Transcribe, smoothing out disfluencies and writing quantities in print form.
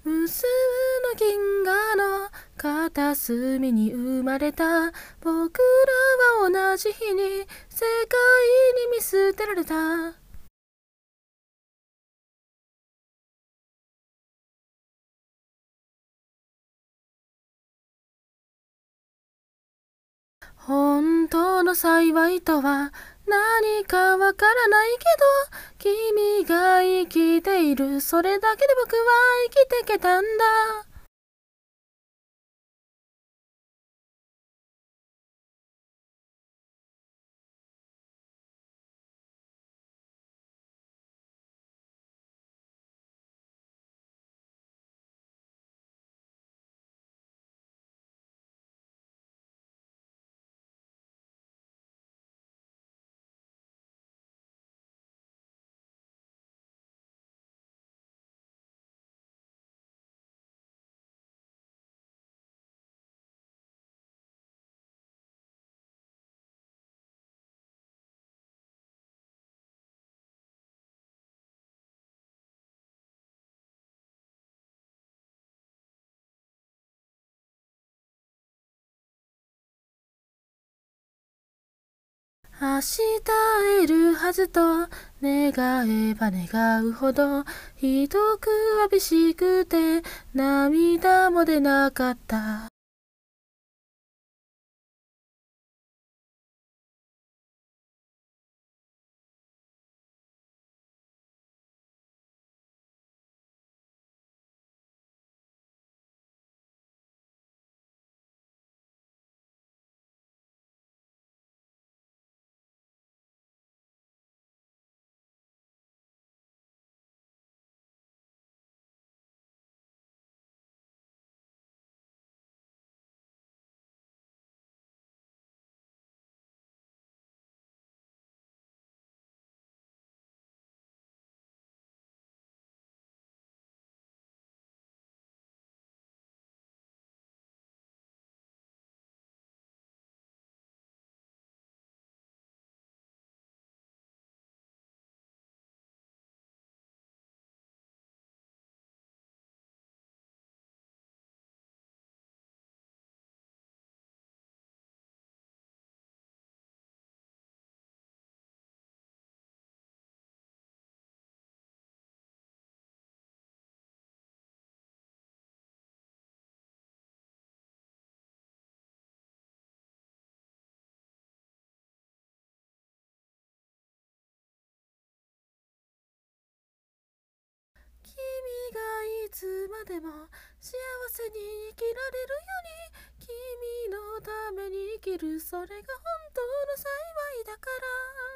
無数の銀河の片隅に生まれた僕らは同じ日に世界に見捨てられた。本当の幸いとは何かわからないけど、君が生きている、それだけで僕は生きてけたんだ。明日会えるはずと願えば願うほど、ひどく寂しくて涙も出なかった。君がいつまでも幸せに生きられるように、君のために生きる、それが本当の幸いだから。